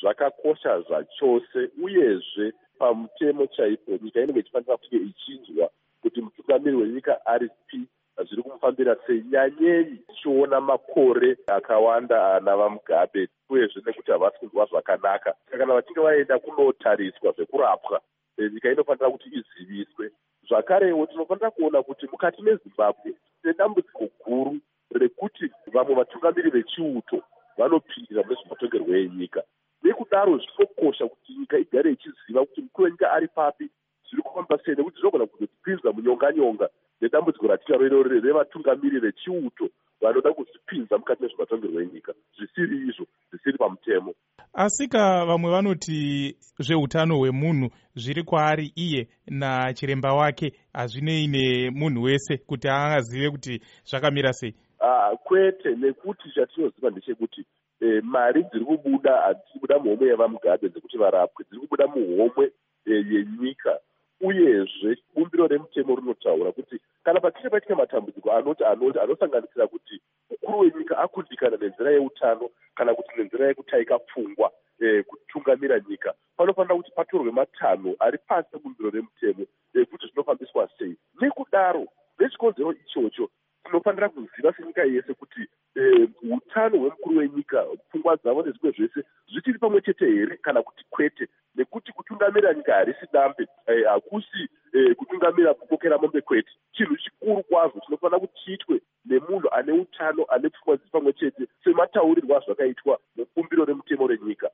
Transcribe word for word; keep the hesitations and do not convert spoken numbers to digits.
zvakakosha zvachose, uyezve pamutemo chaipo nyika inenge ichifanira kunge ichinzwa kuti mutungamiri wenyika aripi, zviri kumufambira sei, nyanyei tichiona makore akawanda ana vaMugabe, uyezve nekuti havasi kunzwa zvakanaka. Kana vachinge vaenda kunotariswa zvekurapwa, nyika inofanira kuti iziviswe. Zvakarewo tinofanira kuona kuti mukati meZimbabwe tine dambudziko guru rekuti vamwe vatungamiri vechiuto vanopinda mune zvematongerwo enyika. Nekudaro zvinokosha kuti nyika igare ichiziva kuti mukuru wenyika ari papi, zviri kufamba sei, nekuti zvinogona kuzotipinza munyonga-nyonga nedambudziko ratinaro iroro revatungamiri vechiuto vanoda kuzvipinza mukati mezvematongerwo enyika, zvisiri izvo, zvisiri pamutemo. Asika vamwe vanoti zveutano hwemunhu zviri kwaari iye nachiremba wake, hazvinei nemunhu wese kuti angazive kuti zvakamira sei. Uh, kwete, nekuti chatinoziva ndechekuti eh, mari dziri kubuda hadziri kubuda muhomwe yevaMugabe dzekuti varapwe, dziri kubuda muhomwe eh, yenyika. Uyezve bumbiro remutemo rinotaura kuti kana pachinge paitika matambudziko anoti anoti anosanganisira kuti mukuru wenyika akundikana nenzira yeutano kana kuti nenzira yekutaika pfungwa eh, kutungamira nyika, panofanira kuti patorwe matanho ari pasi pebumbiro remutemo eh, kuti zvinofambiswa sei. Nekudaro nechikonzero ichocho tinofanira kuziva senyika yese kuti utano hwemukuru wenyika, pfungwa dzavo nezvimwe zvese zvichiri pamwe chete here kana kuti kwete, nekuti kutungamira nyika harisi dambe, hakusi kutungamira kukokera mombe kwete. Chinhu chikuru kwazvo chinofanira kuti chiitwe nemunhu ane utano, ane pfungwa dziri pamwe chete, semataurirwo azvakaitwa mubumbiro remutemo renyika.